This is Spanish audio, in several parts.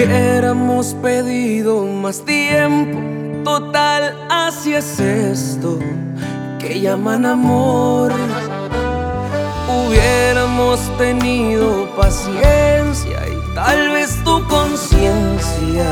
Hubiéramos pedido más tiempo, total, así es esto que llaman amor. Hubiéramos tenido paciencia y tal vez tu conciencia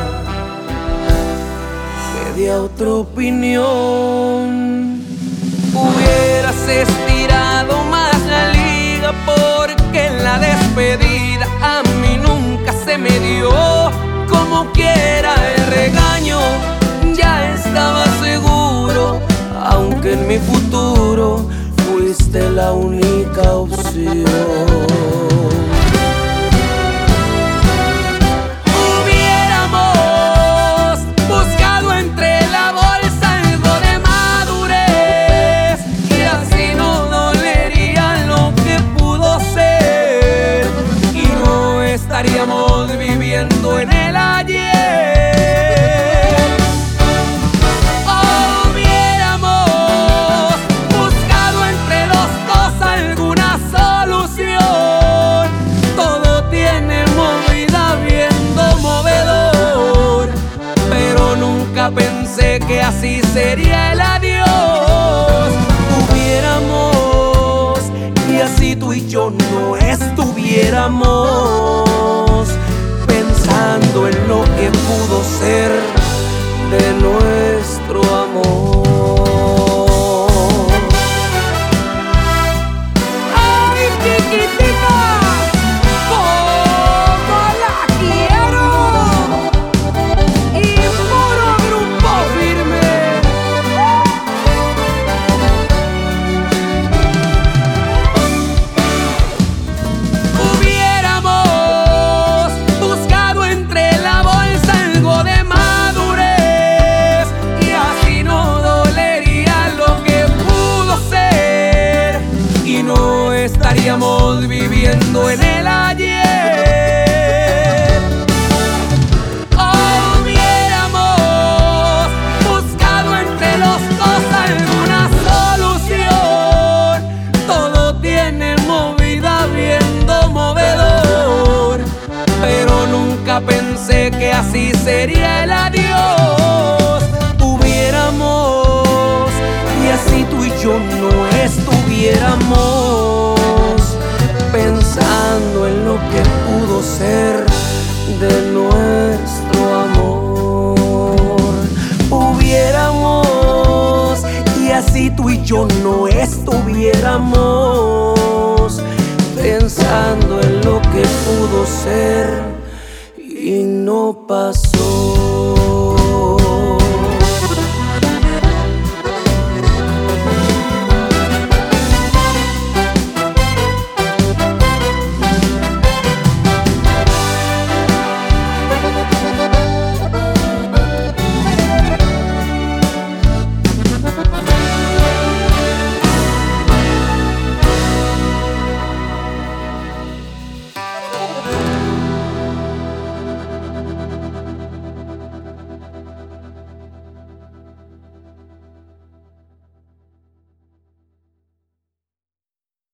pedía otra opinión. Hubieras estirado más la liga, porque en la despedida a mí nunca se me dio. Como quiera el regaño ya estaba seguro, aunque en mi futuro fuiste la única opción. Estaríamos viviendo en el ayer. Hubiéramos buscado entre los dos alguna solución. Todo tiene movida viendo movedor, pero nunca pensé que así sería el adiós. Hubiéramos, y así tú y yo no estuviéramos pensando en lo que pudo ser de nuestro amor. ¡Ay, chiquitita! ¡Cómo la quiero! Y puro Grupo Firme. Estaríamos viviendo en el ayer. Hubiéramos buscado entre los dos alguna solución. Todo tiene movida viendo movedor, pero nunca pensé que así sería el adiós. Hubiéramos, y así tú y yo no estuviéramos pensando en lo que pudo ser de nuestro amor. Hubiéramos, y así tú y yo no estuviéramos pensando en lo que pudo ser y no pasó.